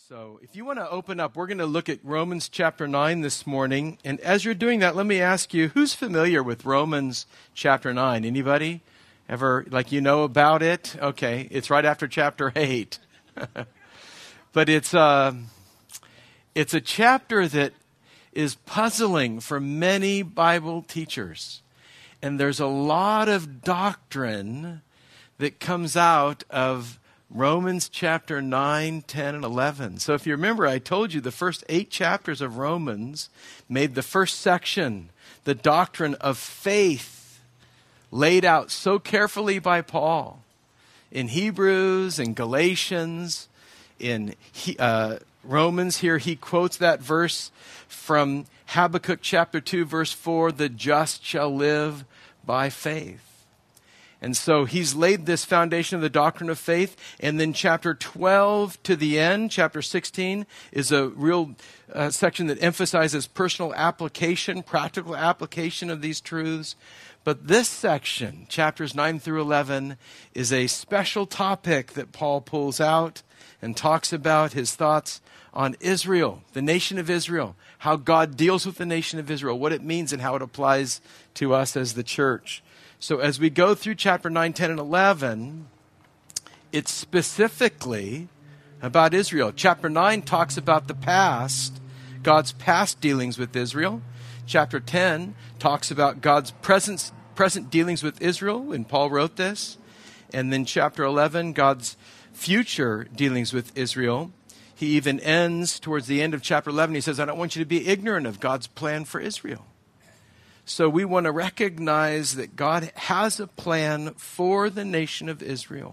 So if you want to open up, we're going to look at Romans chapter 9 this morning. And as you're doing that, let me ask you, who's familiar with Romans chapter 9? Anybody? Ever, about it? Okay, it's right after chapter 8. But it's a chapter that is puzzling for many Bible teachers. And there's a lot of doctrine that comes out of Romans chapter 9, 10, and 11. So if you remember, I told you the first 8 chapters of Romans made the first section, the doctrine of faith, laid out so carefully by Paul. In Hebrews and Galatians, in Romans here, he quotes that verse from Habakkuk chapter 2, verse 4, the just shall live by faith. And so he's laid this foundation of the doctrine of faith. And then chapter 12 to the end, chapter 16, is a real section that emphasizes personal application, practical application of these truths. But this section, chapters 9 through 11, is a special topic that Paul pulls out and talks about his thoughts on Israel, the nation of Israel, how God deals with the nation of Israel, what it means and how it applies to us as the church. So as we go through chapter 9, 10, and 11, it's specifically about Israel. Chapter 9 talks about the past, God's past dealings with Israel. Chapter 10 talks about God's present dealings with Israel, and Paul wrote this. And then chapter 11, God's future dealings with Israel. He even ends towards the end of chapter 11, he says, I don't want you to be ignorant of God's plan for Israel. So we want to recognize that God has a plan for the nation of Israel.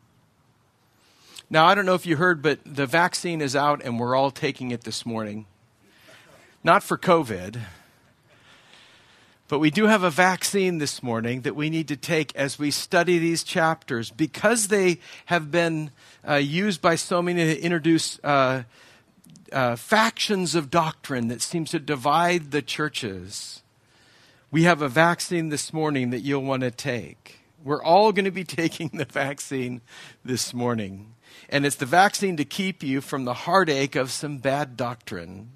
Now, I don't know if you heard, but the vaccine is out and we're all taking it this morning. Not for COVID, but we do have a vaccine this morning that we need to take as we study these chapters. Because they have been used by so many to introduce factions of doctrine that seems to divide the churches. We have a vaccine this morning that you'll want to take. We're all going to be taking the vaccine this morning. And it's the vaccine to keep you from the heartache of some bad doctrine.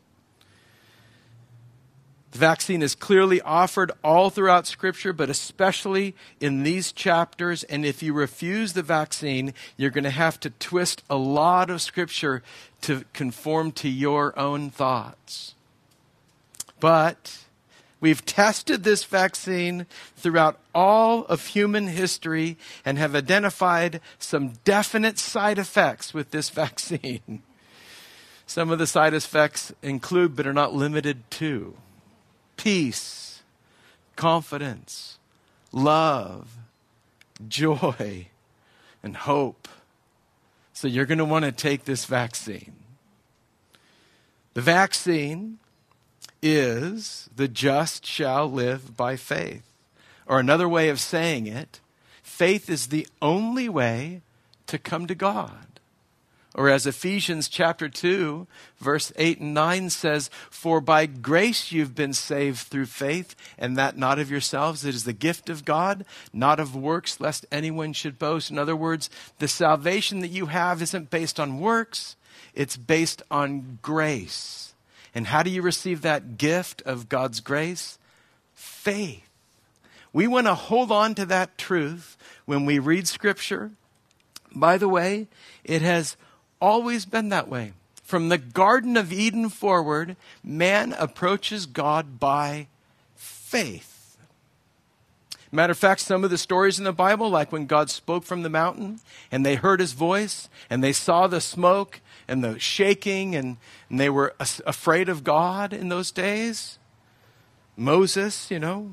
The vaccine is clearly offered all throughout Scripture, but especially in these chapters. And if you refuse the vaccine, you're going to have to twist a lot of Scripture to conform to your own thoughts. But we've tested this vaccine throughout all of human history and have identified some definite side effects with this vaccine. Some of the side effects include, but are not limited to, peace, confidence, love, joy, and hope. So you're going to want to take this vaccine. The vaccine is the just shall live by faith. Or another way of saying it, faith is the only way to come to God. Or as Ephesians chapter 2, verse 8 and 9 says, for by grace you've been saved through faith, and that not of yourselves. It is the gift of God, not of works, lest anyone should boast. In other words, the salvation that you have isn't based on works. It's based on grace. And how do you receive that gift of God's grace? Faith. We want to hold on to that truth when we read Scripture. By the way, it has always been that way. From the Garden of Eden forward, man approaches God by faith. Matter of fact, some of the stories in the Bible, like when God spoke from the mountain and they heard his voice and they saw the smoke and the shaking and they were afraid of God in those days. Moses,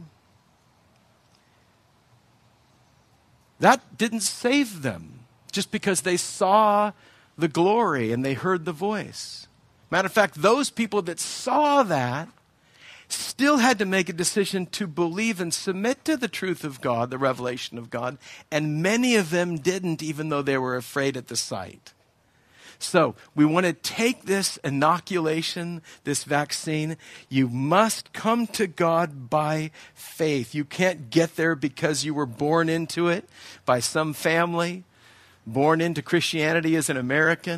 that didn't save them just because they saw the glory and they heard the voice. Matter of fact, those people that saw that still had to make a decision to believe and submit to the truth of God, the revelation of God, and many of them didn't, even though they were afraid at the sight. So we want to take this inoculation, this vaccine. You must come to God by faith. You can't get there because you were born into it by some family, born into Christianity as an American.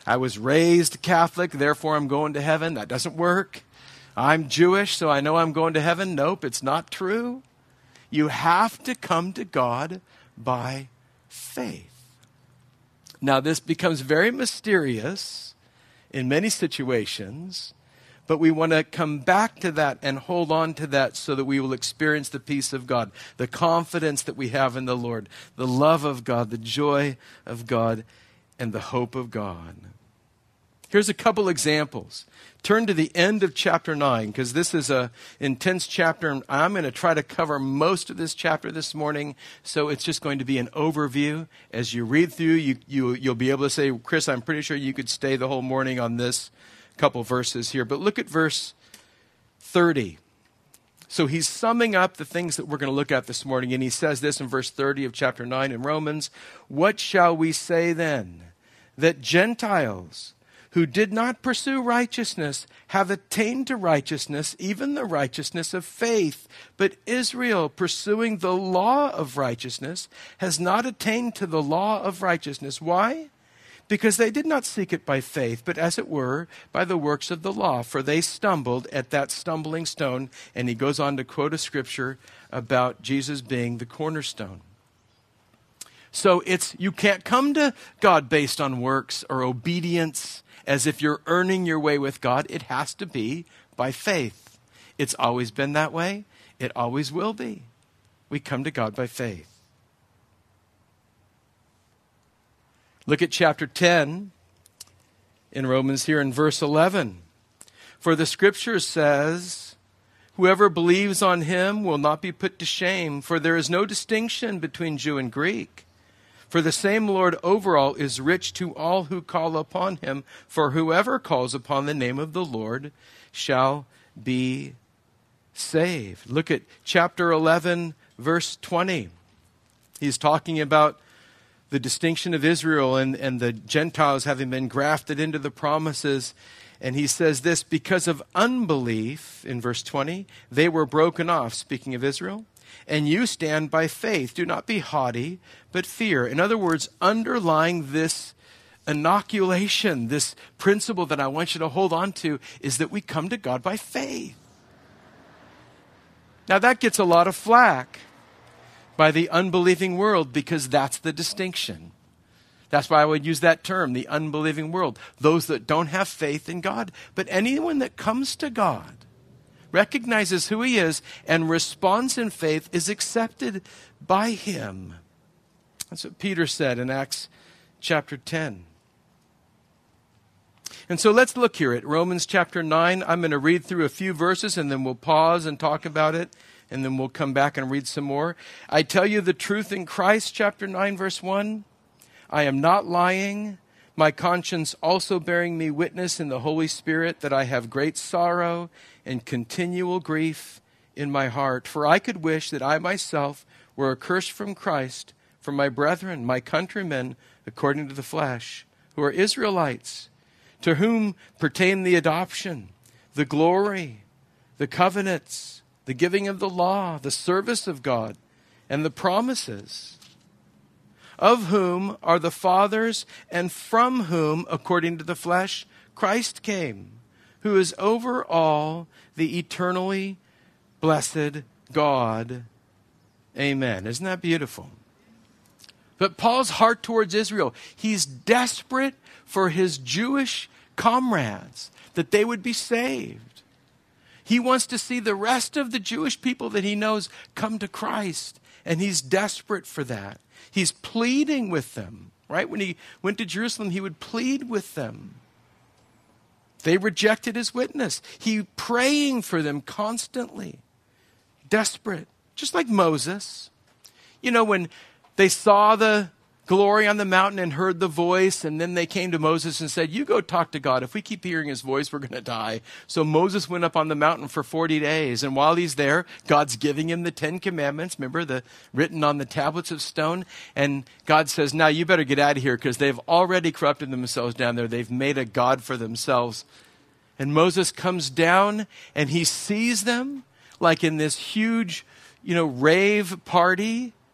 I was raised Catholic, therefore I'm going to heaven. That doesn't work. I'm Jewish, so I know I'm going to heaven. Nope, it's not true. You have to come to God by faith. Now, this becomes very mysterious in many situations, but we want to come back to that and hold on to that so that we will experience the peace of God, the confidence that we have in the Lord, the love of God, the joy of God, and the hope of God. Here's a couple examples. Turn to the end of chapter 9, because this is an intense chapter, and I'm going to try to cover most of this chapter this morning, so it's just going to be an overview. As you read through, you'll be able to say, Chris, I'm pretty sure you could stay the whole morning on this couple verses here. But look at verse 30. So he's summing up the things that we're going to look at this morning, and he says this in verse 30 of chapter 9 in Romans, "What shall we say then? That Gentiles who did not pursue righteousness have attained to righteousness, even the righteousness of faith. But Israel, pursuing the law of righteousness, has not attained to the law of righteousness." Why? Because they did not seek it by faith, but as it were, by the works of the law. For they stumbled at that stumbling stone. And he goes on to quote a scripture about Jesus being the cornerstone. So you can't come to God based on works or obedience, as if you're earning your way with God. It has to be by faith. It's always been that way. It always will be. We come to God by faith. Look at chapter 10 in Romans here in verse 11. "For the scripture says, whoever believes on him will not be put to shame, for there is no distinction between Jew and Greek. For the same Lord over all is rich to all who call upon him. For whoever calls upon the name of the Lord shall be saved." Look at chapter 11, verse 20. He's talking about the distinction of Israel and the Gentiles having been grafted into the promises. And he says this, "Because of unbelief," in verse 20, "they were broken off," speaking of Israel. "And you stand by faith. Do not be haughty, but fear." In other words, underlying this inoculation, this principle that I want you to hold on to, is that we come to God by faith. Now that gets a lot of flack by the unbelieving world, because that's the distinction. That's why I would use that term, the unbelieving world. Those that don't have faith in God. But anyone that comes to God, recognizes who he is, and responds in faith, is accepted by him. That's what Peter said in Acts chapter 10. And so let's look here at Romans chapter 9. I'm going to read through a few verses, and then we'll pause and talk about it, and then we'll come back and read some more. "I tell you the truth in Christ," chapter 9, verse 1. "I am not lying, my conscience also bearing me witness in the Holy Spirit that I have great sorrow and continual grief in my heart. For I could wish that I myself were accursed from Christ for my brethren, my countrymen, according to the flesh, who are Israelites, to whom pertain the adoption, the glory, the covenants, the giving of the law, the service of God, and the promises, of whom are the fathers, and from whom, according to the flesh, Christ came, who is over all, the eternally blessed God. Amen." Isn't that beautiful? But Paul's heart towards Israel, he's desperate for his Jewish comrades, that they would be saved. He wants to see the rest of the Jewish people that he knows come to Christ, and he's desperate for that. He's pleading with them, right? When he went to Jerusalem, he would plead with them. They rejected his witness. He praying for them constantly. Desperate. Just like Moses. You know, when they saw the glory on the mountain and heard the voice, and then they came to Moses and said, "You go talk to God. If we keep hearing his voice, we're going to die." So Moses went up on the mountain for 40 days. And while he's there, God's giving him the 10 Commandments, remember, written on the tablets of stone. And God says, "Now you better get out of here, because they've already corrupted themselves down there. They've made a god for themselves." And Moses comes down and he sees them like in this huge, rave party.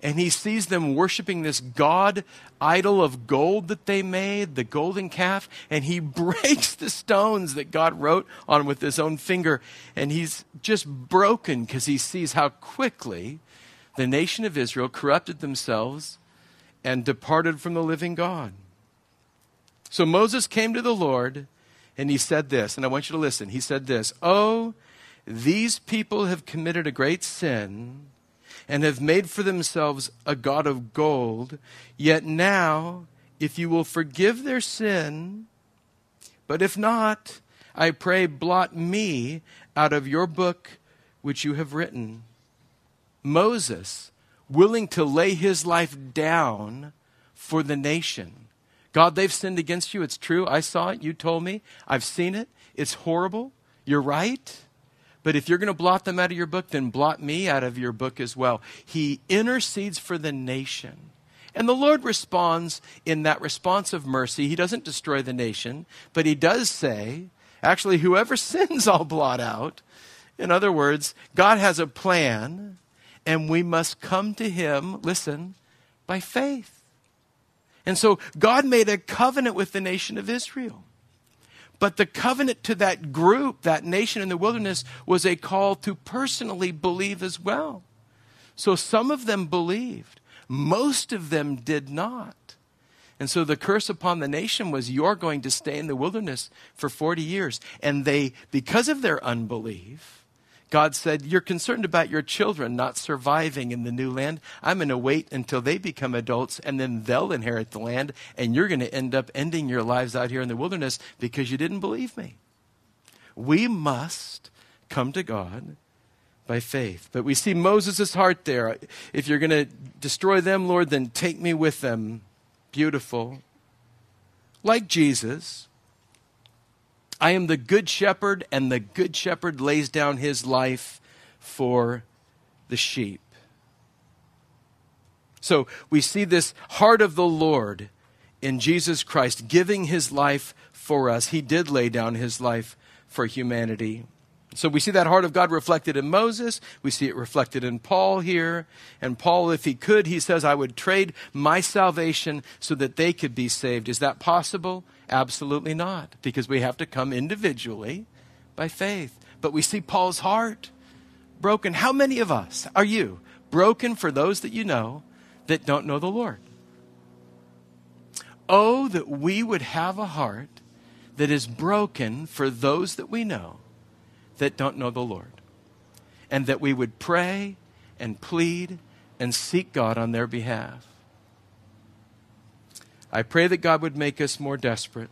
and he sees them worshiping this god idol of gold that they made, the golden calf, and he breaks the stones that God wrote on with his own finger. And he's just broken because he sees how quickly the nation of Israel corrupted themselves and departed from the living God. So Moses came to the Lord and he said this, and I want you to listen. He said this, "Oh, these people have committed a great sin and have made for themselves a god of gold. Yet now, if you will forgive their sin, but if not, I pray blot me out of your book which you have written." Moses, willing to lay his life down for the nation. God, they've sinned against you. It's true. I saw it. You told me. I've seen it. It's horrible. You're right. But if you're going to blot them out of your book, then blot me out of your book as well. He intercedes for the nation. And the Lord responds in that response of mercy. He doesn't destroy the nation, but he does say, actually, whoever sins, I'll blot out. In other words, God has a plan, and we must come to him, listen, by faith. And so God made a covenant with the nation of Israel. But the covenant to that group, that nation in the wilderness, was a call to personally believe as well. So some of them believed. Most of them did not. And so the curse upon the nation was, you're going to stay in the wilderness for 40 years. And they, because of their unbelief, God said, you're concerned about your children not surviving in the new land. I'm going to wait until they become adults, and then they'll inherit the land, and you're going to end up ending your lives out here in the wilderness because you didn't believe me. We must come to God by faith. But we see Moses' heart there. If you're going to destroy them, Lord, then take me with them. Beautiful. Like Jesus, I am the good shepherd, and the good shepherd lays down his life for the sheep. So we see this heart of the Lord in Jesus Christ giving his life for us. He did lay down his life for humanity. So we see that heart of God reflected in Moses. We see it reflected in Paul here. And Paul, if he could, he says, I would trade my salvation so that they could be saved. Is that possible? Absolutely not, because we have to come individually by faith. But we see Paul's heart broken. How many of us are you broken for those that you know that don't know the Lord? Oh, that we would have a heart that is broken for those that we know that don't know the Lord, and that we would pray and plead and seek God on their behalf. I pray that God would make us more desperate.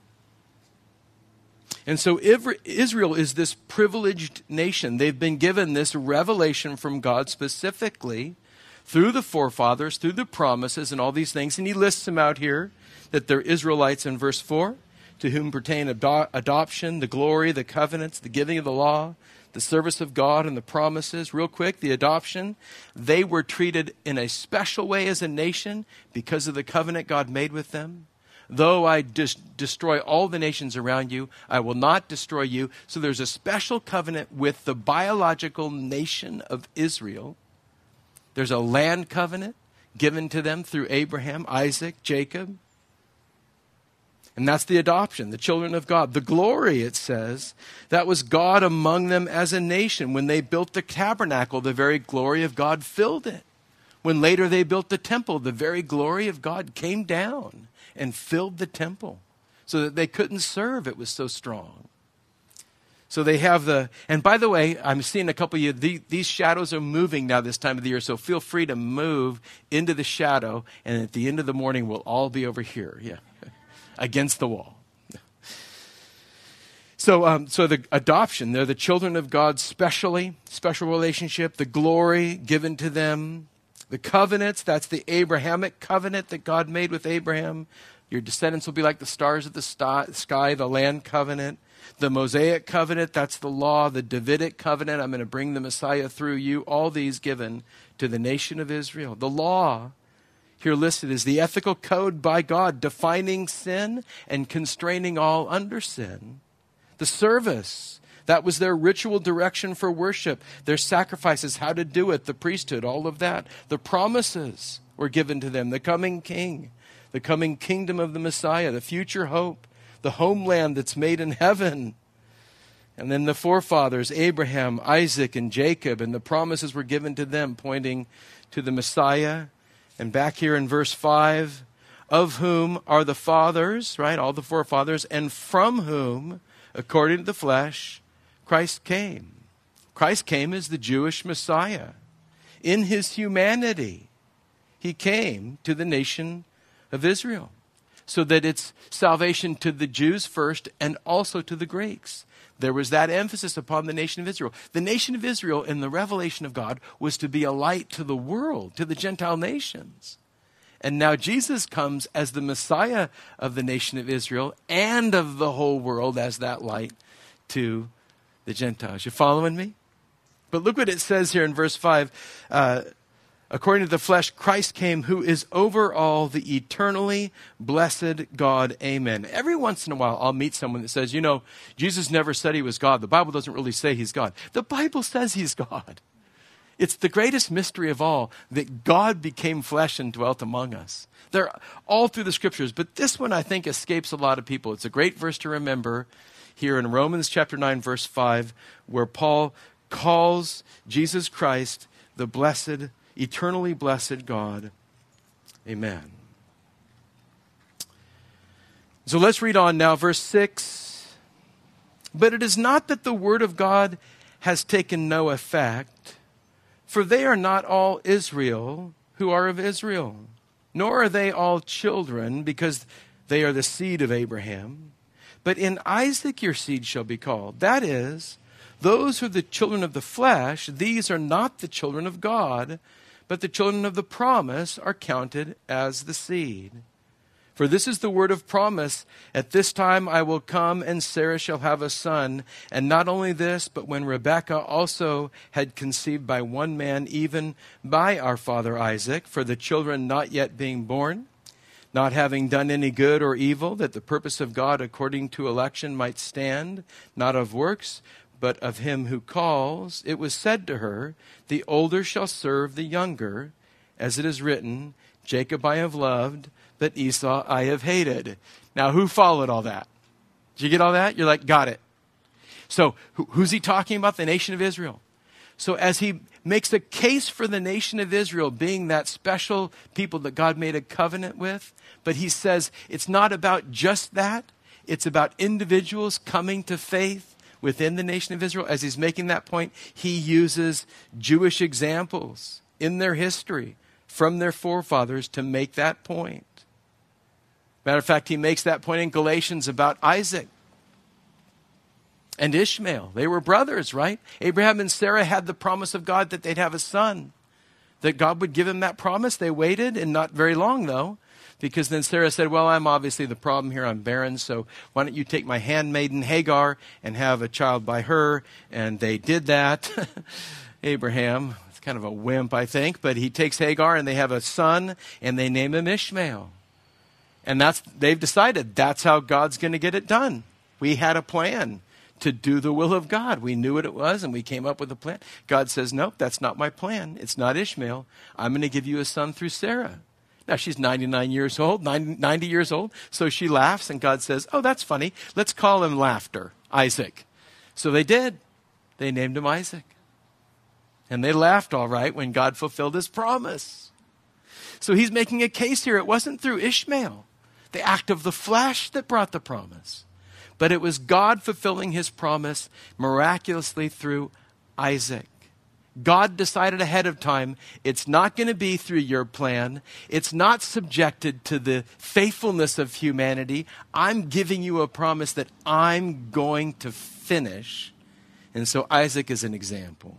And so Israel is this privileged nation. They've been given this revelation from God specifically through the forefathers, through the promises and all these things. And he lists them out here, that they're Israelites in verse 4, to whom pertain adoption, the glory, the covenants, the giving of the law, the service of God, and the promises. Real quick, the adoption. They were treated in a special way as a nation because of the covenant God made with them. Though I destroy all the nations around you, I will not destroy you. So there's a special covenant with the biological nation of Israel. There's a land covenant given to them through Abraham, Isaac, Jacob. And that's the adoption, the children of God. The glory, it says, that was God among them as a nation. When they built the tabernacle, the very glory of God filled it. When later they built the temple, the very glory of God came down and filled the temple so that they couldn't serve. It was so strong. So they have and by the way, I'm seeing a couple of you, these shadows are moving now this time of the year, so feel free to move into the shadow, and at the end of the morning, we'll all be over here. Yeah. Against the wall. So the adoption, they're the children of God special relationship, the glory given to them, the covenants, that's the Abrahamic covenant that God made with Abraham. Your descendants will be like the stars of the sky, the land covenant, the Mosaic covenant, that's the law, the Davidic covenant, I'm going to bring the Messiah through you, all these given to the nation of Israel. The law, here listed, is the ethical code by God defining sin and constraining all under sin. The service, That was their ritual direction for worship, their sacrifices, how to do it, the priesthood, all of that. The promises were given to them, the coming king, the coming kingdom of the Messiah, the future hope, the homeland that's made in heaven. And then the forefathers, Abraham, Isaac, and Jacob, and the promises were given to them, pointing to the Messiah. And back here in verse 5, of whom are the fathers, right, all the forefathers, and from whom, according to the flesh, Christ came. Christ came as the Jewish Messiah. In his humanity, he came to the nation of Israel, so that it's salvation to the Jews first and also to the Greeks. There was that emphasis upon the nation of Israel. The nation of Israel in the revelation of God was to be a light to the world, to the Gentile nations. And now Jesus comes as the Messiah of the nation of Israel and of the whole world as that light to the Gentiles. You following me? But look what it says here in verse 5. According to the flesh, Christ came, who is over all, the eternally blessed God. Amen. Every once in a while, I'll meet someone that says, Jesus never said he was God. The Bible doesn't really say he's God. The Bible says he's God. It's the greatest mystery of all that God became flesh and dwelt among us. They're all through the scriptures, but this one I think escapes a lot of people. It's a great verse to remember here in Romans chapter 9, verse 5, where Paul calls Jesus Christ the blessed, eternally blessed God. Amen. So let's read on now, verse 6. But it is not that the word of God has taken no effect, for they are not all Israel who are of Israel, nor are they all children, because they are the seed of Abraham. But in Isaac your seed shall be called. That is, those who are the children of the flesh, these are not the children of God, but the children of the promise are counted as the seed. For this is the word of promise, at this time I will come, and Sarah shall have a son. And not only this, but when Rebekah also had conceived by one man, even by our father Isaac, for the children not yet being born, not having done any good or evil, that the purpose of God according to election might stand, not of works, but of him who calls, it was said to her, the older shall serve the younger, as it is written, Jacob I have loved, but Esau I have hated. Now, who followed all that? Did you get all that? You're like, got it. So, who's he talking about? The nation of Israel. So, as he makes a case for the nation of Israel being that special people that God made a covenant with, but he says it's not about just that. It's about individuals coming to faith within the nation of Israel. As he's making that point, he uses Jewish examples in their history from their forefathers to make that point. Matter of fact, he makes that point in Galatians about Isaac and Ishmael. They were brothers, right? Abraham and Sarah had the promise of God that they'd have a son, that God would give him that promise. They waited, and not very long, though, because then Sarah said, well, I'm obviously the problem here. I'm barren, so why don't you take my handmaiden Hagar and have a child by her? And they did that. Abraham, it's kind of a wimp, I think, but he takes Hagar, and they have a son, and they name him Ishmael. And they've decided that's how God's going to get it done. We had a plan to do the will of God. We knew what it was, and we came up with a plan. God says, nope, that's not my plan. It's not Ishmael. I'm going to give you a son through Sarah. Now, she's 99 years old, 90 years old, so she laughs, and God says, oh, that's funny. Let's call him Laughter, Isaac. So they did. They named him Isaac. And they laughed all right when God fulfilled his promise. So he's making a case here. It wasn't through Ishmael, the act of the flesh, that brought the promise. But it was God fulfilling his promise miraculously through Isaac. God decided ahead of time, it's not going to be through your plan. It's not subjected to the faithfulness of humanity. I'm giving you a promise that I'm going to finish. And so Isaac is an example.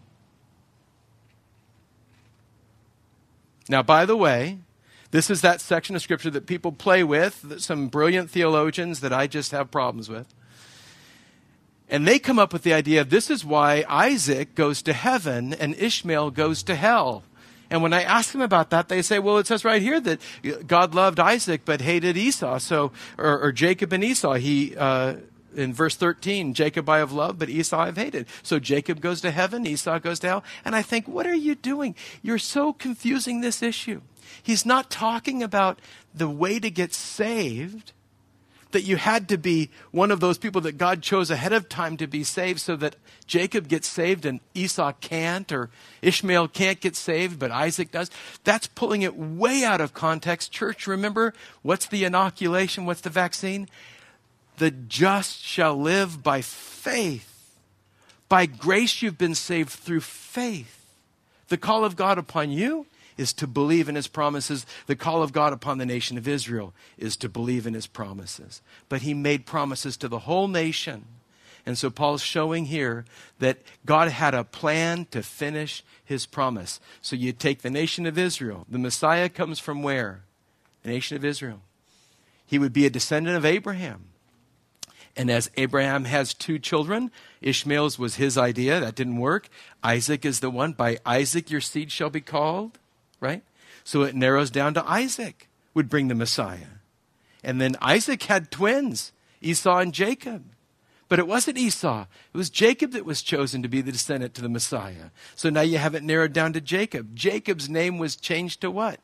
Now, by the way, this is that section of Scripture that people play with, some brilliant theologians that I just have problems with. And they come up with the idea of this is why Isaac goes to heaven and Ishmael goes to hell. And when I ask them about that, they say, well, it says right here that God loved Isaac but hated Esau. So, or Jacob and Esau. in verse 13, Jacob I have loved, but Esau I have hated. So Jacob goes to heaven, Esau goes to hell. And I think, what are you doing? You're so confusing this issue. He's not talking about the way to get saved, that you had to be one of those people that God chose ahead of time to be saved so that Jacob gets saved and Esau can't, or Ishmael can't get saved, but Isaac does. That's pulling it way out of context. Church, remember, what's the inoculation? What's the vaccine? The just shall live by faith. By grace you've been saved through faith. The call of God upon you is to believe in his promises. The call of God upon the nation of Israel is to believe in his promises. But he made promises to the whole nation. And so Paul's showing here that God had a plan to finish his promise. So you take the nation of Israel. The Messiah comes from where? The nation of Israel. He would be a descendant of Abraham. And as Abraham has 2 children, Ishmael's was his idea. That didn't work. Isaac is the one. By Isaac your seed shall be called. Right? So it narrows down to Isaac would bring the Messiah. And then Isaac had twins, Esau and Jacob. But it wasn't Esau. It was Jacob that was chosen to be the descendant to the Messiah. So now you have it narrowed down to Jacob. Jacob's name was changed to what?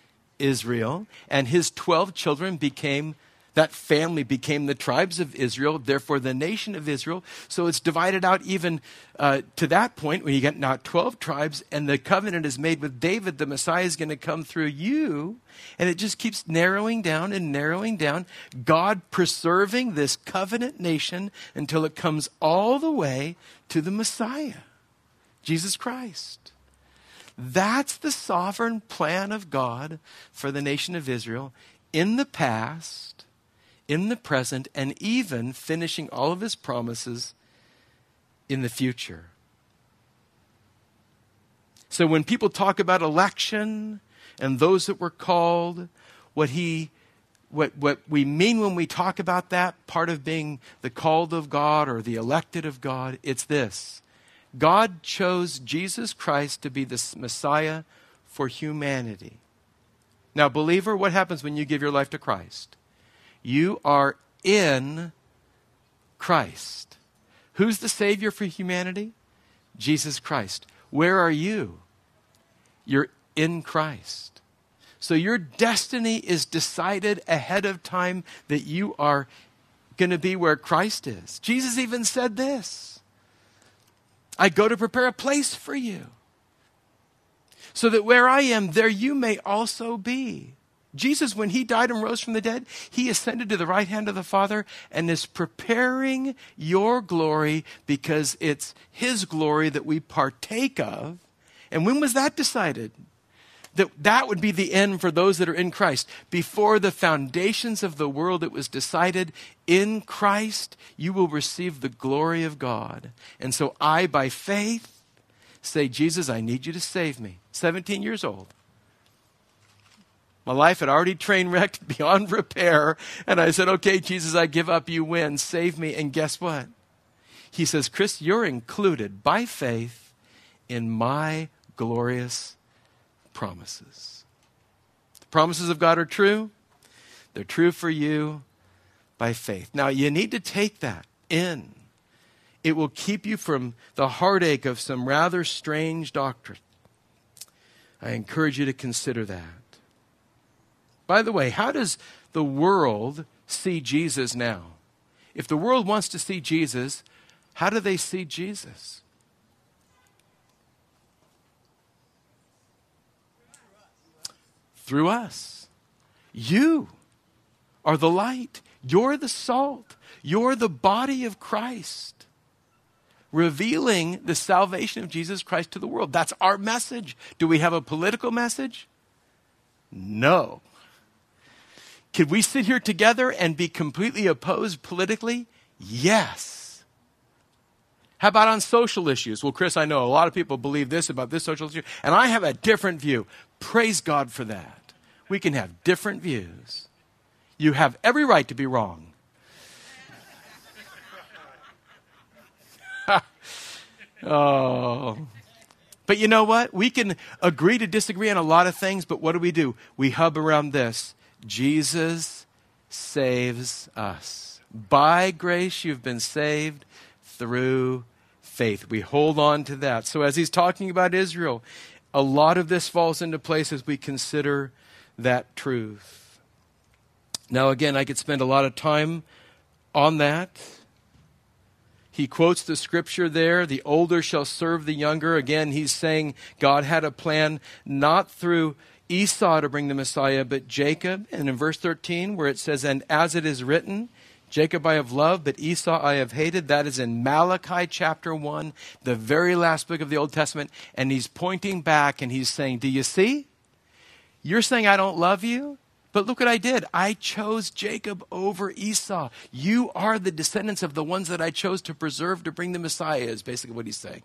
Israel. And his 12 children became, that family became the tribes of Israel, therefore the nation of Israel. So it's divided out even to that point when you get now 12 tribes, and the covenant is made with David. The Messiah is going to come through you. And it just keeps narrowing down and narrowing down. God preserving this covenant nation until it comes all the way to the Messiah, Jesus Christ. That's the sovereign plan of God for the nation of Israel in the past, in the present, and even finishing all of his promises in the future. So when people talk about election and those that were called, what we mean when we talk about that, part of being the called of God or the elected of God, it's this. God chose Jesus Christ to be the Messiah for humanity. Now, believer, what happens when you give your life to Christ? You are in Christ. Who's the Savior for humanity? Jesus Christ. Where are you? You're in Christ. So your destiny is decided ahead of time that you are going to be where Christ is. Jesus even said this. I go to prepare a place for you, so that where I am, there you may also be. Jesus, when he died and rose from the dead, he ascended to the right hand of the Father and is preparing your glory, because it's his glory that we partake of. And when was that decided? That would be the end for those that are in Christ. Before the foundations of the world, it was decided, in Christ you will receive the glory of God. And so I, by faith, say, Jesus, I need you to save me. 17 years old. My life had already train wrecked beyond repair. And I said, okay, Jesus, I give up. You win. Save me. And guess what? He says, Chris, you're included by faith in my glorious promises. The promises of God are true. They're true for you by faith. Now, you need to take that in. It will keep you from the heartache of some rather strange doctrine. I encourage you to consider that. By the way, how does the world see Jesus now? If the world wants to see Jesus, how do they see Jesus? Through us. You are the light. You're the salt. You're the body of Christ, revealing the salvation of Jesus Christ to the world. That's our message. Do we have a political message? No. Could we sit here together and be completely opposed politically? Yes. How about on social issues? Well, Chris, I know a lot of people believe this about this social issue, and I have a different view. Praise God for that. We can have different views. You have every right to be wrong. Oh. But you know what? We can agree to disagree on a lot of things, but what do? We hub around this. Jesus saves us. By grace you've been saved through faith. We hold on to that. So as he's talking about Israel, a lot of this falls into place as we consider that truth. Now again, I could spend a lot of time on that. He quotes the scripture there, the older shall serve the younger. Again, he's saying God had a plan not through Esau to bring the Messiah, but Jacob. And in verse 13, where it says, and as it is written, Jacob I have loved, but Esau I have hated. That is in Malachi chapter 1, the very last book of the Old Testament. And he's pointing back and he's saying, do you see? You're saying I don't love you? But look what I did. I chose Jacob over Esau. You are the descendants of the ones that I chose to preserve to bring the Messiah, is basically what he's saying.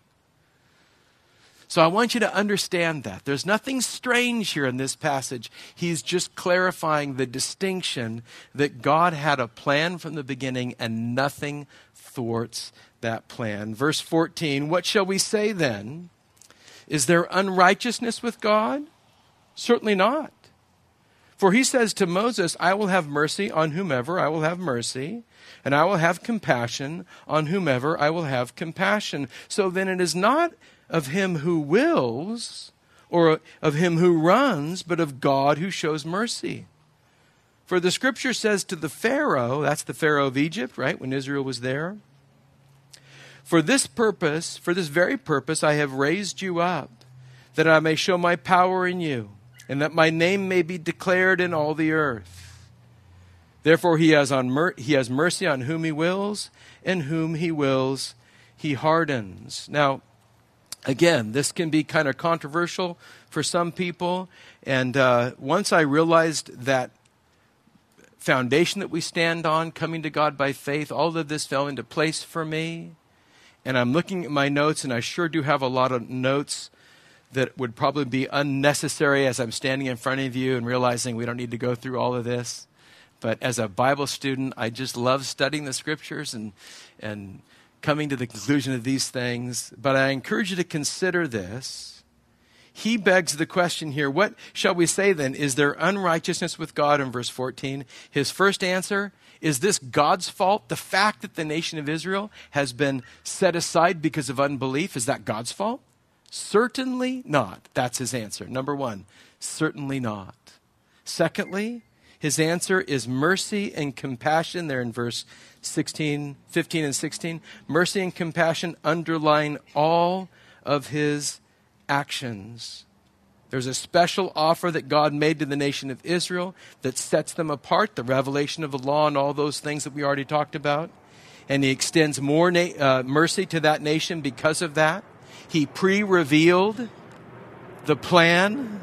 So I want you to understand that. There's nothing strange here in this passage. He's just clarifying the distinction that God had a plan from the beginning and nothing thwarts that plan. Verse 14, what shall we say then? Is there unrighteousness with God? Certainly not. For he says to Moses, I will have mercy on whomever I will have mercy, and I will have compassion on whomever I will have compassion. So then it is not of him who wills or of him who runs, but of God who shows mercy. For the scripture says to the Pharaoh, that's the Pharaoh of Egypt, right, when Israel was there, for this purpose, for this very purpose, I have raised you up, that I may show my power in you, and that my name may be declared in all the earth. Therefore he has mercy on whom he wills, and whom he wills he hardens. Now, again, this can be kind of controversial for some people. And once I realized that foundation that we stand on, coming to God by faith, all of this fell into place for me. And I'm looking at my notes, and I sure do have a lot of notes that would probably be unnecessary as I'm standing in front of you and realizing we don't need to go through all of this. But as a Bible student, I just love studying the scriptures and coming to the conclusion of these things. But I encourage you to consider this. He begs the question here, what shall we say then? Is there unrighteousness with God in verse 14? His first answer, is this God's fault? The fact that the nation of Israel has been set aside because of unbelief, is that God's fault? Certainly not. That's his answer. Number one, certainly not. Secondly, his answer is mercy and compassion. There in verse 15 and 16. Mercy and compassion underline all of his actions. There's a special offer that God made to the nation of Israel that sets them apart, the revelation of the law and all those things that we already talked about. And he extends more mercy to that nation because of that. He pre-revealed the plan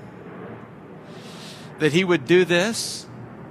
that he would do this.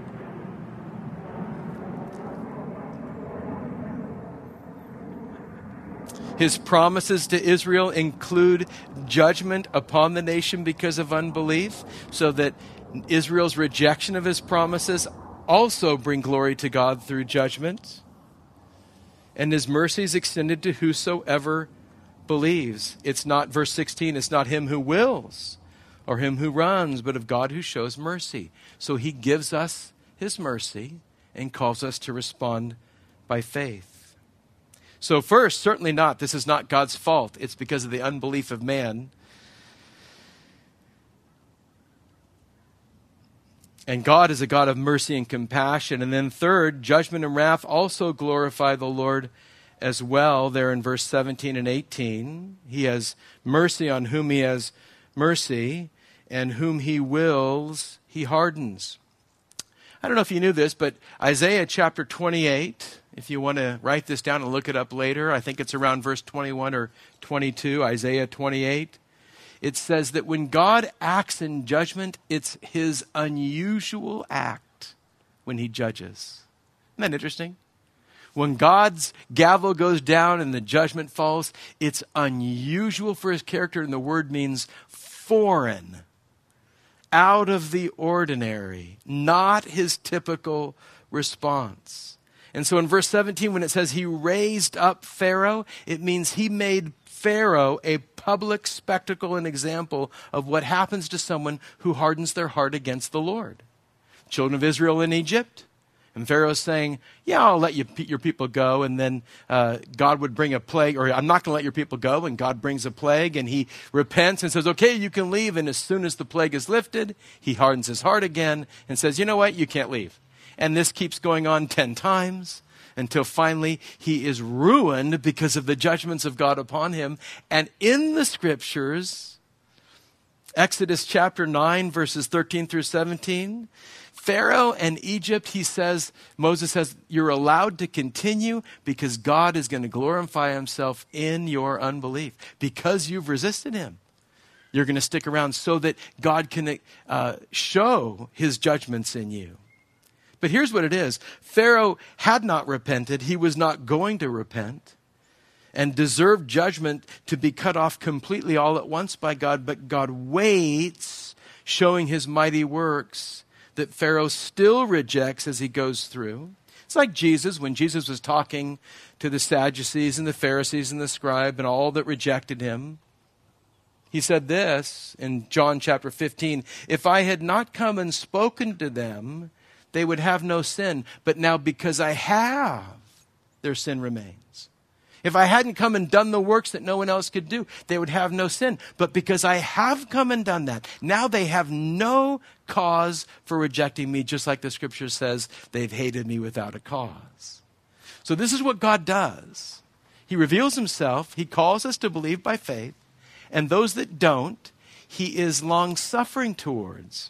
His promises to Israel include judgment upon the nation because of unbelief, so that Israel's rejection of his promises also bring glory to God through judgment. And his mercy is extended to whosoever believes. It's not, verse 16, it's not him who wills or him who runs, but of God who shows mercy. So he gives us his mercy and calls us to respond by faith. So first, certainly not. This is not God's fault. It's because of the unbelief of man. And God is a God of mercy and compassion. And then third, judgment and wrath also glorify the Lord as well. There in verse 17 and 18, he has mercy on whom he has mercy, and whom he wills, he hardens. I don't know if you knew this, but Isaiah chapter 28, if you want to write this down and look it up later, I think it's around verse 21 or 22, Isaiah 28. It says that when God acts in judgment, it's his unusual act when he judges. Isn't that interesting? When God's gavel goes down and the judgment falls, it's unusual for his character, and the word means foreign, out of the ordinary, not his typical response. And so in verse 17, when it says he raised up Pharaoh, it means he made Pharaoh a public spectacle and example of what happens to someone who hardens their heart against the Lord. Children of Israel in Egypt, And Pharaoh's saying, yeah, I'll let your people go. And then God would bring a plague, or I'm not going to let your people go. And God brings a plague, and he repents and says, okay, you can leave. And as soon as the plague is lifted, he hardens his heart again and says, you know what, you can't leave. And this keeps going on 10 times until finally he is ruined because of the judgments of God upon him. And in the scriptures, Exodus chapter 9, verses 13 through 17, Pharaoh and Egypt, Moses says, you're allowed to continue because God is going to glorify himself in your unbelief. Because you've resisted him, you're going to stick around so that God can show his judgments in you. But here's what it is. Pharaoh had not repented. He was not going to repent and deserved judgment to be cut off completely all at once by God. But God waits, showing his mighty works that Pharaoh still rejects as he goes through. It's like Jesus, when Jesus was talking to the Sadducees and the Pharisees and the scribe and all that rejected him. He said this in John chapter 15, if I had not come and spoken to them, they would have no sin. But now because I have, their sin remains. If I hadn't come and done the works that no one else could do, they would have no sin. But because I have come and done that, now they have no cause for rejecting me, just like the scripture says, they've hated me without a cause. So this is what God does. He reveals himself. He calls us to believe by faith. And those that don't, he is long-suffering towards,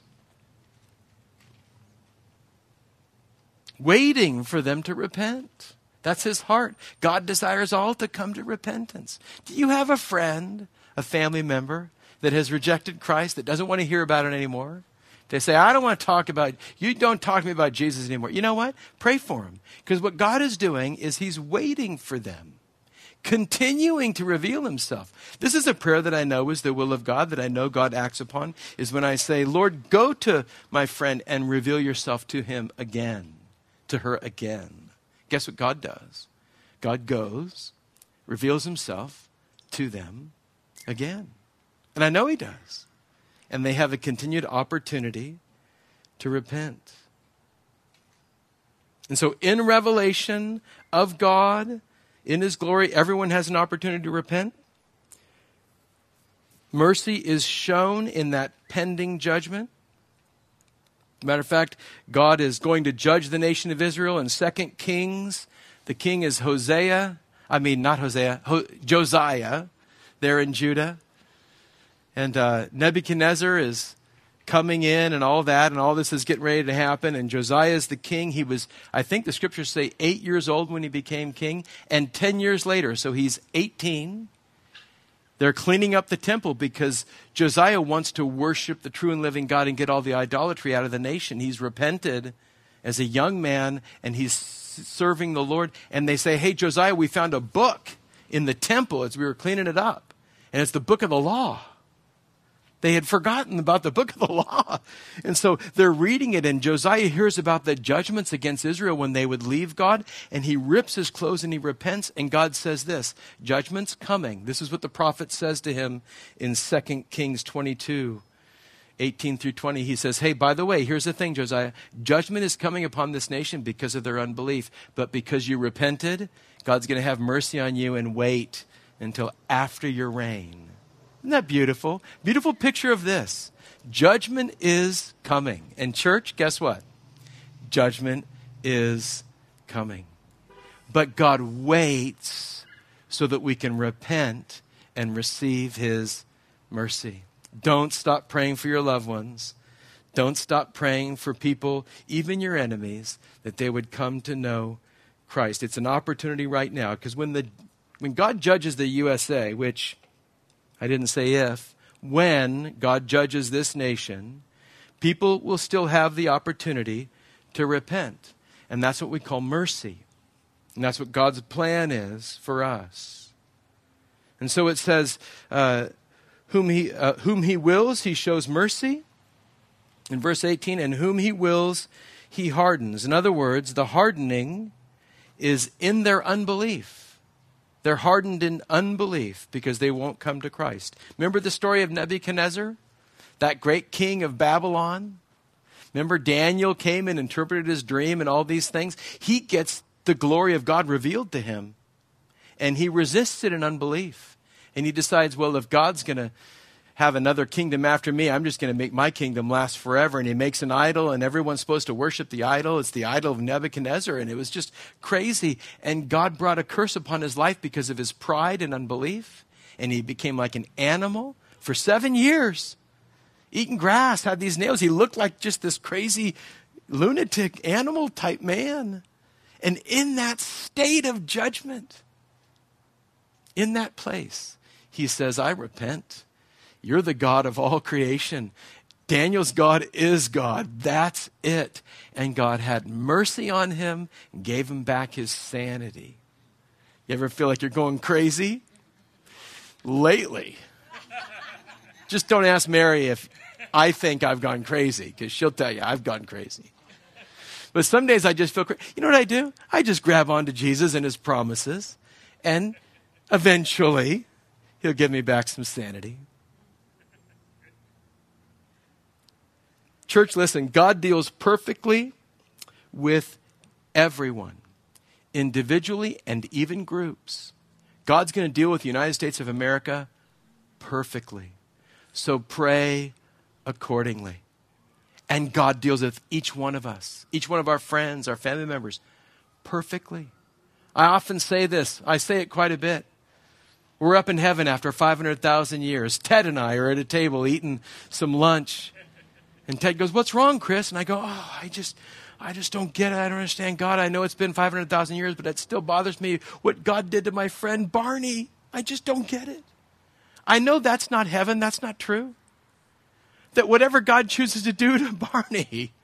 waiting for them to repent. That's his heart. God desires all to come to repentance. Do you have a friend, a family member that has rejected Christ, that doesn't want to hear about it anymore? They say, I don't want to talk about, you don't talk to me about Jesus anymore. You know what? Pray for him. Because what God is doing is he's waiting for them, continuing to reveal himself. This is a prayer that I know is the will of God, that I know God acts upon, is when I say, Lord, go to my friend and reveal yourself to him again, to her again. Guess what God does? God goes, reveals himself to them again. And I know he does. And they have a continued opportunity to repent. And so in revelation of God, in his glory, everyone has an opportunity to repent. Mercy is shown in that pending judgment. Matter of fact, God is going to judge the nation of Israel in 2 Kings. The king is Josiah there in Judah. And Nebuchadnezzar is coming in and all that, and all this is getting ready to happen. And Josiah is the king. He was, I think the scriptures say, 8 years old when he became king. And 10 years later, so he's 18. They're cleaning up the temple because Josiah wants to worship the true and living God and get all the idolatry out of the nation. He's repented as a young man, and he's serving the Lord. And they say, hey, Josiah, we found a book in the temple as we were cleaning it up. And it's the book of the law. They had forgotten about the book of the law. And so they're reading it, and Josiah hears about the judgments against Israel when they would leave God, and he rips his clothes and he repents, and God says this, judgment's coming. This is what the prophet says to him in 2 Kings 22, 18 through 20. He says, hey, by the way, here's the thing, Josiah. Judgment is coming upon this nation because of their unbelief, but because you repented, God's going to have mercy on you and wait until after your reign. Isn't that beautiful? Beautiful picture of this. Judgment is coming. And church, guess what? Judgment is coming. But God waits so that we can repent and receive his mercy. Don't stop praying for your loved ones. Don't stop praying for people, even your enemies, that they would come to know Christ. It's an opportunity right now, because when God judges the USA, which I didn't say if, when God judges this nation, people will still have the opportunity to repent. And that's what we call mercy. And that's what God's plan is for us. And so it says, whom he wills, he shows mercy. In verse 18, and whom he wills, he hardens. In other words, the hardening is in their unbelief. They're hardened in unbelief because they won't come to Christ. Remember the story of Nebuchadnezzar, that great king of Babylon? Remember, Daniel came and interpreted his dream and all these things. He gets the glory of God revealed to him. And he resists it in unbelief. And he decides, well, if God's going to have another kingdom after me, I'm just going to make my kingdom last forever. And he makes an idol, and everyone's supposed to worship the idol. It's the idol of Nebuchadnezzar, and it was just crazy. And God brought a curse upon his life because of his pride and unbelief. And he became like an animal for 7 years. Eating grass, had these nails. He looked like just this crazy lunatic animal type man. And in that state of judgment, in that place, he says, I repent. You're the God of all creation. Daniel's God is God. That's it. And God had mercy on him and gave him back his sanity. You ever feel like you're going crazy? Lately. Just don't ask Mary if I think I've gone crazy, because she'll tell you I've gone crazy. But some days I just feel crazy. You know what I do? I just grab onto Jesus and his promises, and eventually he'll give me back some sanity. Church, listen, God deals perfectly with everyone, individually and even groups. God's going to deal with the United States of America perfectly. So pray accordingly. And God deals with each one of us, each one of our friends, our family members, perfectly. I often say this. I say it quite a bit. We're up in heaven after 500,000 years. Ted and I are at a table eating some lunch. And Ted goes, what's wrong, Chris? And I go, I just don't get it. I don't understand God. I know it's been 500,000 years, but it still bothers me what God did to my friend Barney. I just don't get it. I know that's not heaven. That's not true. That whatever God chooses to do to Barney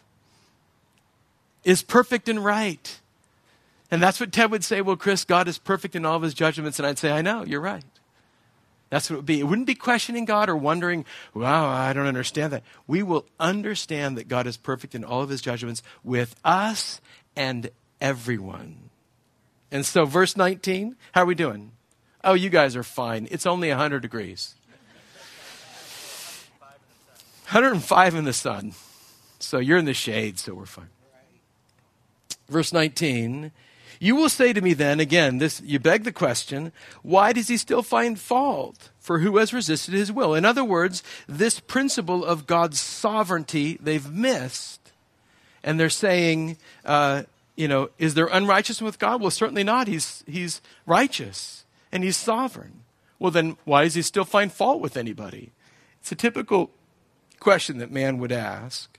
is perfect and right. And that's what Ted would say, well, Chris, God is perfect in all of his judgments. And I'd say, I know, you're right. That's what it would be. It wouldn't be questioning God or wondering, wow, I don't understand that. We will understand that God is perfect in all of his judgments with us and everyone. And so verse 19, how are we doing? Oh, you guys are fine. It's only 100 degrees. 105 in the sun. So you're in the shade, so we're fine. Verse 19, you will say to me then, again, you beg the question, why does he still find fault? For who has resisted his will? In other words, this principle of God's sovereignty, they've missed. And they're saying, is there unrighteousness with God? Well, certainly not. He's righteous and he's sovereign. Well, then why does he still find fault with anybody? It's a typical question that man would ask.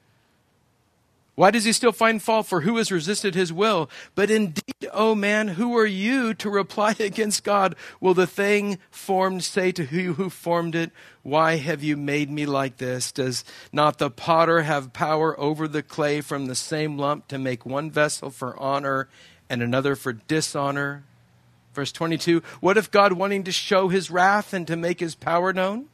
Why does he still find fault? For who has resisted his will? But indeed, O man, who are you to reply against God? Will the thing formed say to you who formed it, why have you made me like this? Does not the potter have power over the clay from the same lump to make one vessel for honor and another for dishonor? Verse 22, what if God, wanting to show his wrath and to make his power known,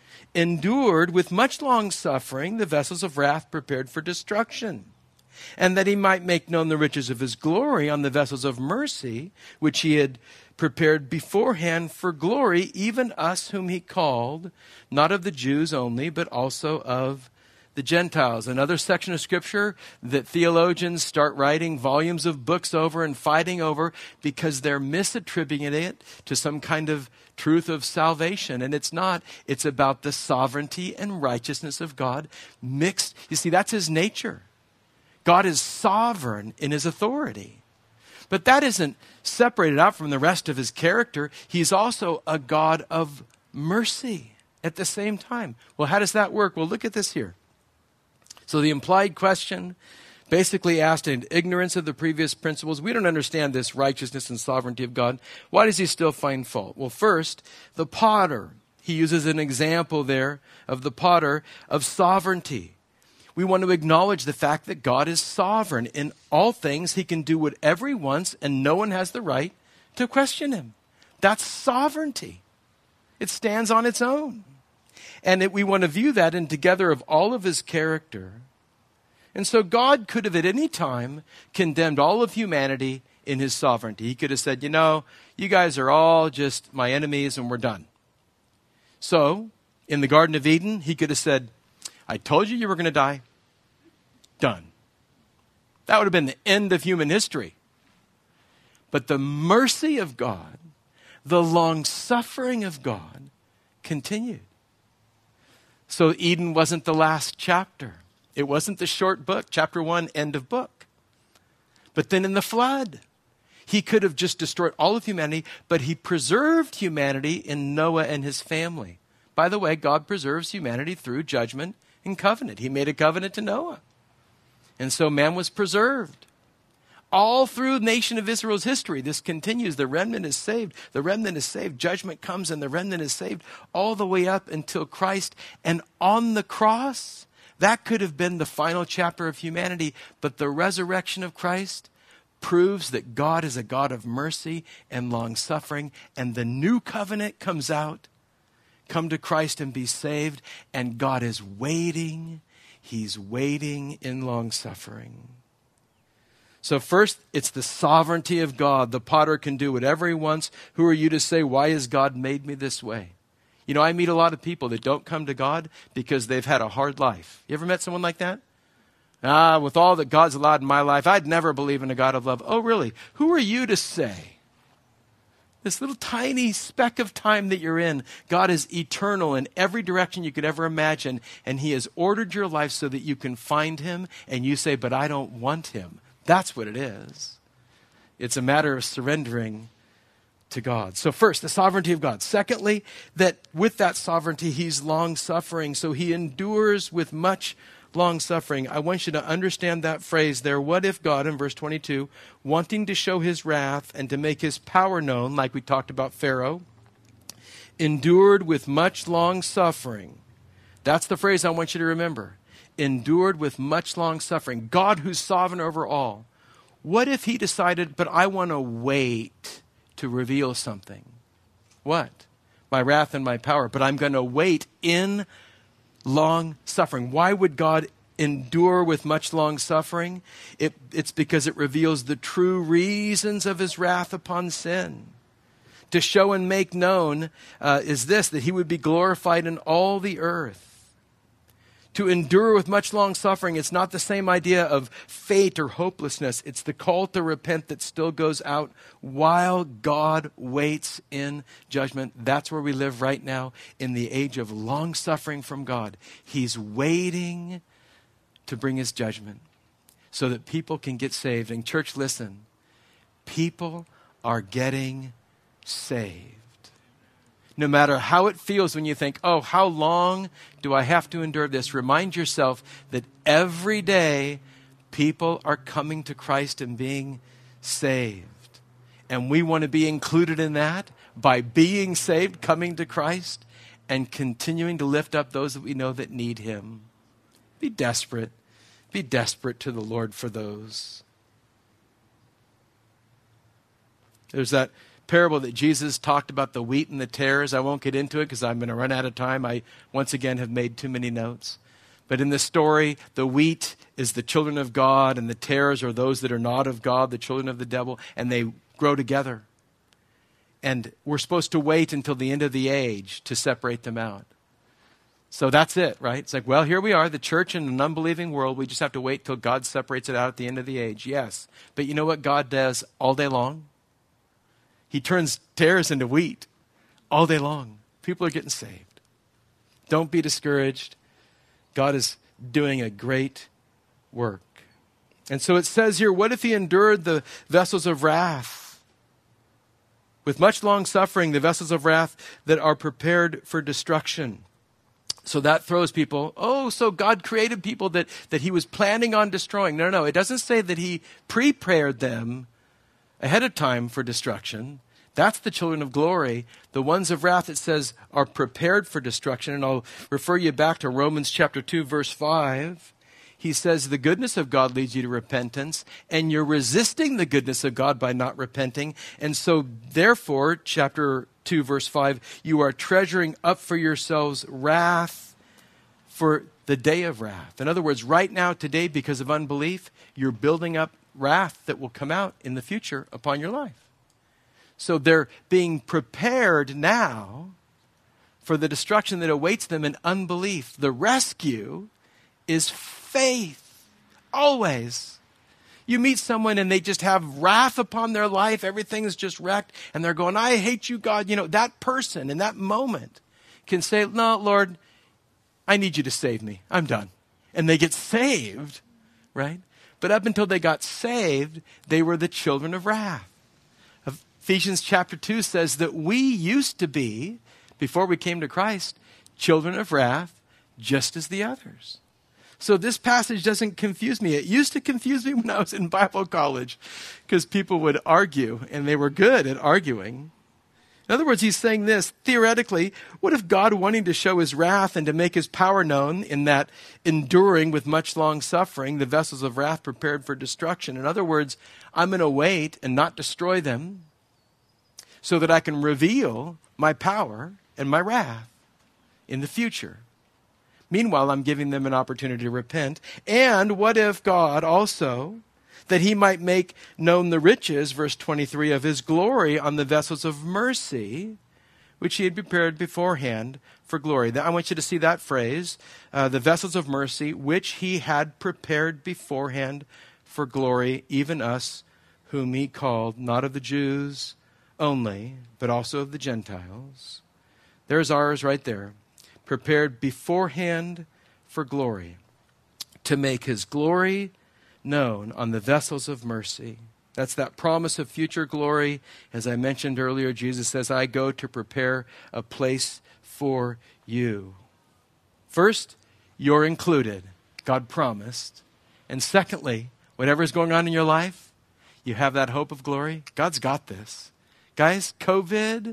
endured with much long suffering the vessels of wrath prepared for destruction, and that he might make known the riches of his glory on the vessels of mercy, which he had prepared beforehand for glory, even us whom he called, not of the Jews only, but also of the Gentiles. Another section of Scripture that theologians start writing volumes of books over and fighting over because they're misattributing it to some kind of truth of salvation. And it's not. It's about the sovereignty and righteousness of God mixed. You see, that's his nature. God is sovereign in his authority. But that isn't separated out from the rest of his character. He's also a God of mercy at the same time. Well, how does that work? Well, look at this here. So the implied question basically asked in ignorance of the previous principles. We don't understand this righteousness and sovereignty of God. Why does he still find fault? Well, first, the potter. He uses an example there of the potter of sovereignty. We want to acknowledge the fact that God is sovereign. In all things, he can do whatever he wants, and no one has the right to question him. That's sovereignty. It stands on its own. And we want to view that in together of all of his character. And so God could have at any time condemned all of humanity in his sovereignty. He could have said, you guys are all just my enemies and we're done. So in the Garden of Eden, he could have said, I told you were going to die. Done. That would have been the end of human history. But the mercy of God, the long-suffering of God, continued. So Eden wasn't the last chapter. It wasn't the short book, chapter 1, end of book. But then in the flood, he could have just destroyed all of humanity, but he preserved humanity in Noah and his family. By the way, God preserves humanity through judgment and covenant. He made a covenant to Noah. And so man was preserved. All through the nation of Israel's history, this continues. The remnant is saved. The remnant is saved. Judgment comes and the remnant is saved all the way up until Christ. And on the cross, that could have been the final chapter of humanity. But the resurrection of Christ proves that God is a God of mercy and long-suffering. And the new covenant comes out. Come to Christ and be saved. And God is waiting. He's waiting in long-suffering. So first, it's the sovereignty of God. The potter can do whatever he wants. Who are you to say, why has God made me this way? You know, I meet a lot of people that don't come to God because they've had a hard life. You ever met someone like that? With all that God's allowed in my life, I'd never believe in a God of love. Oh, really? Who are you to say? This little tiny speck of time that you're in, God is eternal in every direction you could ever imagine. And he has ordered your life so that you can find him. And you say, but I don't want him. That's what it is. It's a matter of surrendering to God. So first, the sovereignty of God. Secondly, that with that sovereignty, he's long-suffering. So he endures with much long-suffering. I want you to understand that phrase there. What if God, in verse 22, wanting to show his wrath and to make his power known, like we talked about Pharaoh, endured with much long-suffering. That's the phrase I want you to remember. Endured with much long suffering. God who's sovereign over all. What if he decided, but I want to wait to reveal something? What? My wrath and my power. But I'm going to wait in long suffering. Why would God endure with much long suffering? It's because it reveals the true reasons of his wrath upon sin. To show and make known is this, that he would be glorified in all the earth. To endure with much long suffering, it's not the same idea of fate or hopelessness. It's the call to repent that still goes out while God waits in judgment. That's where we live right now in the age of long suffering from God. He's waiting to bring his judgment so that people can get saved. And church, listen, people are getting saved. No matter how it feels when you think, oh, how long do I have to endure this? Remind yourself that every day people are coming to Christ and being saved. And we want to be included in that by being saved, coming to Christ, and continuing to lift up those that we know that need him. Be desperate. Be desperate to the Lord for those. There's that parable that Jesus talked about, the wheat and the tares. I won't get into it because I'm going to run out of time. I, once again, have made too many notes. But in the story, the wheat is the children of God, and the tares are those that are not of God, the children of the devil, and they grow together. And we're supposed to wait until the end of the age to separate them out. So that's it, right? It's like, well, here we are, the church in an unbelieving world. We just have to wait till God separates it out at the end of the age. Yes. But you know what God does all day long? He turns tares into wheat all day long. People are getting saved. Don't be discouraged. God is doing a great work. And so it says here, what if he endured the vessels of wrath? With much long suffering, the vessels of wrath that are prepared for destruction. So that throws people, oh, so God created people that he was planning on destroying. No, it doesn't say that he prepared them ahead of time for destruction. That's the children of glory. The ones of wrath, it says, are prepared for destruction. And I'll refer you back to Romans chapter 2, verse 5. He says the goodness of God leads you to repentance, and you're resisting the goodness of God by not repenting. And so, therefore, chapter 2, verse 5, you are treasuring up for yourselves wrath for the day of wrath. In other words, right now, today, because of unbelief, you're building up wrath that will come out in the future upon your life. So they're being prepared now for the destruction that awaits them in unbelief. The rescue is faith. Always. You meet someone and they just have wrath upon their life. Everything is just wrecked. And they're going, I hate you, God. That person in that moment can say, no, Lord, I need you to save me. I'm done. And they get saved, right? But up until they got saved, they were the children of wrath. Ephesians chapter 2 says that we used to be, before we came to Christ, children of wrath, just as the others. So this passage doesn't confuse me. It used to confuse me when I was in Bible college because people would argue, and they were good at arguing. In other words, he's saying this, theoretically, what if God, wanting to show his wrath and to make his power known in that enduring with much long suffering, the vessels of wrath prepared for destruction? In other words, I'm going to wait and not destroy them so that I can reveal my power and my wrath in the future. Meanwhile, I'm giving them an opportunity to repent. And what if God also, that he might make known the riches, verse 23, of his glory on the vessels of mercy, which he had prepared beforehand for glory. I want you to see that phrase, the vessels of mercy, which he had prepared beforehand for glory, even us, whom he called, not of the Jews only, but also of the Gentiles. There's ours right there. Prepared beforehand for glory, to make his glory known on the vessels of mercy. That's that promise of future glory. As I mentioned earlier, Jesus says, I go to prepare a place for you. First, you're included. God promised. And secondly, whatever's going on in your life, you have that hope of glory. God's got this. Guys, COVID,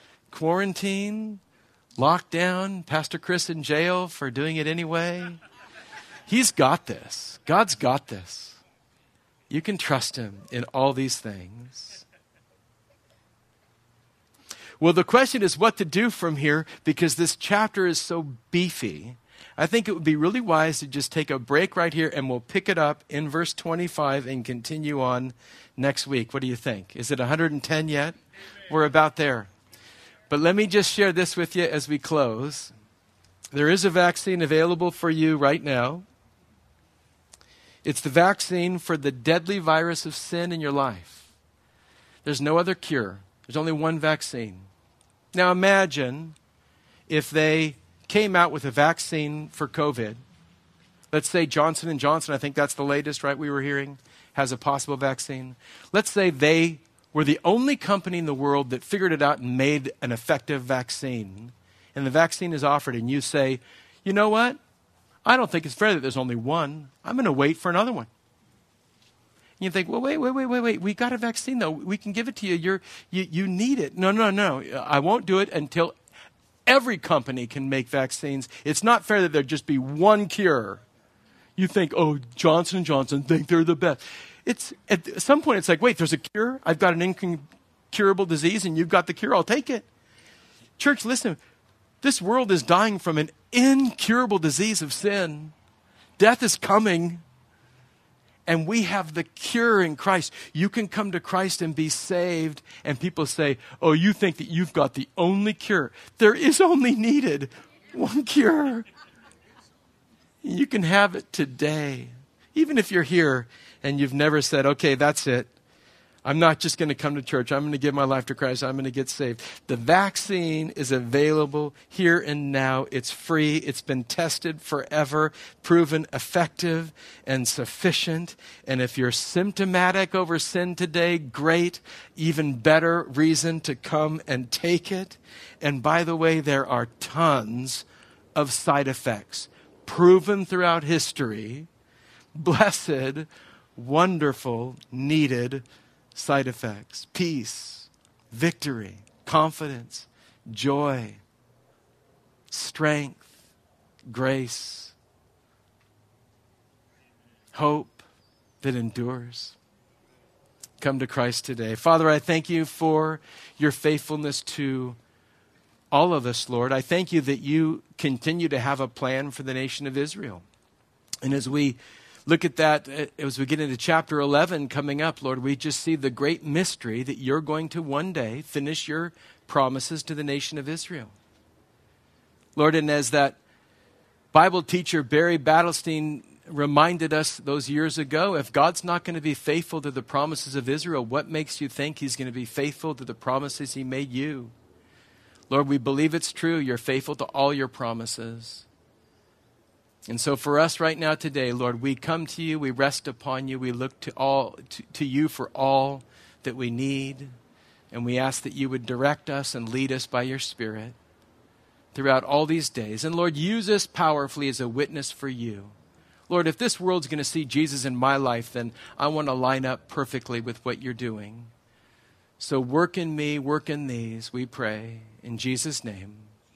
quarantine, lockdown, Pastor Chris in jail for doing it anyway. He's got this. God's got this. You can trust him in all these things. Well, the question is what to do from here because this chapter is so beefy. I think it would be really wise to just take a break right here and we'll pick it up in verse 25 and continue on next week. What do you think? Is it 110 yet? We're about there. But let me just share this with you as we close. There is a vaccine available for you right now. It's the vaccine for the deadly virus of sin in your life. There's no other cure. There's only one vaccine. Now imagine if they came out with a vaccine for COVID. Let's say Johnson & Johnson, I think that's the latest, right, we were hearing, has a possible vaccine. Let's say they were the only company in the world that figured it out and made an effective vaccine. And the vaccine is offered and you say, you know what? I don't think it's fair that there's only one. I'm going to wait for another one. And you think, well, wait. We got a vaccine though. We can give it to you. You need it. No. I won't do it until every company can make vaccines. It's not fair that there just be one cure. You think, oh, Johnson & Johnson think they're the best. It's at some point, it's like, wait, there's a cure? I've got an incurable disease and you've got the cure. I'll take it. Church, listen, this world is dying from an incurable disease of sin. Death is coming. And we have the cure in Christ. You can come to Christ and be saved. And people say, oh, you think that you've got the only cure. There is only needed one cure. You can have it today. Even if you're here and you've never said, okay, that's it. I'm not just going to come to church. I'm going to give my life to Christ. I'm going to get saved. The vaccine is available here and now. It's free. It's been tested forever, proven effective and sufficient. And if you're symptomatic over sin today, great. Even better reason to come and take it. And by the way, there are tons of side effects proven throughout history. Blessed, wonderful, needed side effects: peace, victory, confidence, joy, strength, grace, hope that endures. Come to Christ today. Father, I thank you for your faithfulness to all of us, Lord. I thank you that you continue to have a plan for the nation of Israel. And as we look at that, as we get into chapter 11 coming up, Lord, we just see the great mystery that you're going to one day finish your promises to the nation of Israel. Lord, and as that Bible teacher Barry Battlestein reminded us those years ago, if God's not going to be faithful to the promises of Israel, what makes you think he's going to be faithful to the promises he made you? Lord, we believe it's true. You're faithful to all your promises. And so for us right now today, Lord, we come to you, we rest upon you, we look to you for all that we need, and we ask that you would direct us and lead us by your Spirit throughout all these days. And Lord, use us powerfully as a witness for you. Lord, if this world's going to see Jesus in my life, then I want to line up perfectly with what you're doing. So work in me, work in these, we pray. In Jesus' name.